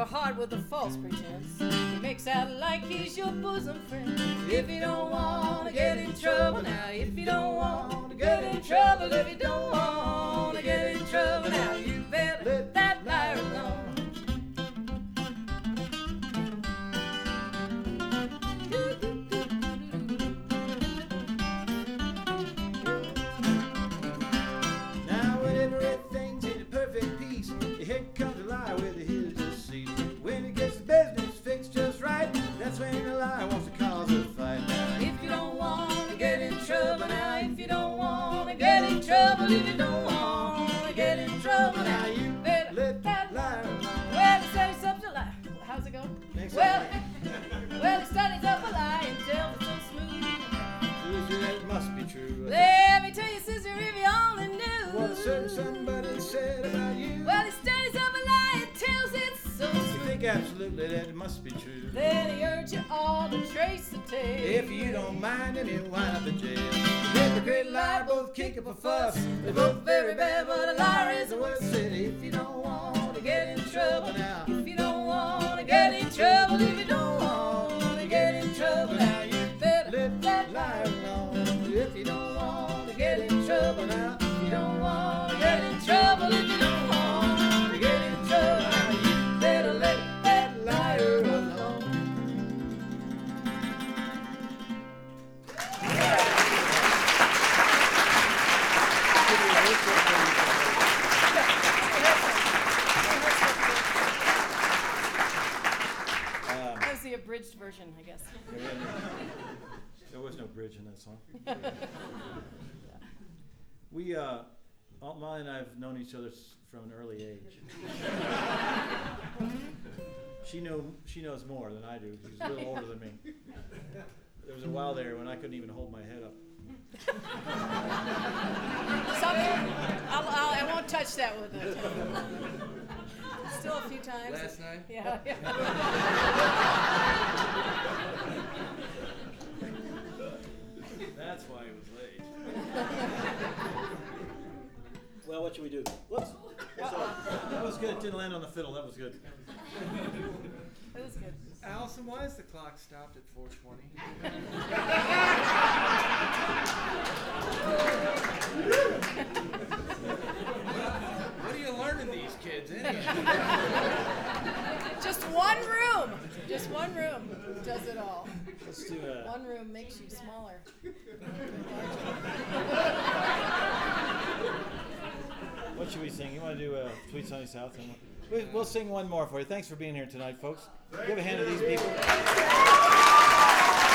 your heart with a false pretense. He makes out like he's your bosom friend. If you don't want to get in trouble now, if you don't want to get in trouble, if you don't want to get in trouble now, you better let that liar alone. Now whenever everything's in a perfect peace, here comes a liar with his deceit. When he gets the business fixed just right, that's when the liar wants to cause a fight. Now, If you don't want to get in trouble now, if you don't want to get in trouble, if you don't want to get in trouble now, you better let that liar alone. Well, he studies up a lie. How's it go? Next Well, time. well, he studies up a lie and tells it so smooth. That must be true. Let me tell you, sister, if you only knew What a certain somebody said about you. Well, he studies up a lie and tells it so You smooth. think absolutely that it must be true. Then he urges you all to trace the tail. If you don't mind him, he'll wind up in jail. Hypocrite and liar both kick up a fuss. They're both very bad, but a liar is the worst. Said if you don't want to get in trouble now, If you don't want to get in trouble, if you don't want to get in trouble now, you better let that liar alone. If you don't want to get in trouble now, You don't want to get in trouble if you don't want to get in trouble now, you better let that liar alone. That was the abridged version, I guess. There was no bridge in that song. We, Aunt Molly and I have known each other from an early age. She knows more than I do. She's a little older than me. There was a while there when I couldn't even hold my head up. I won't touch that with it. Still a few times. Last night? Yeah. That's why he was late. Well, what should we do? Whoops. That was good. It didn't land on the fiddle. That was good. That was good. Allison, why is the clock stopped at 4:20? What are you learning these kids anyhow? Just one room. Just one room does it all. Let's do One room makes you smaller. What should we sing? You want to do Sweet Sunny South? We'll sing one more for you. Thanks for being here tonight, folks. Give a hand to these people.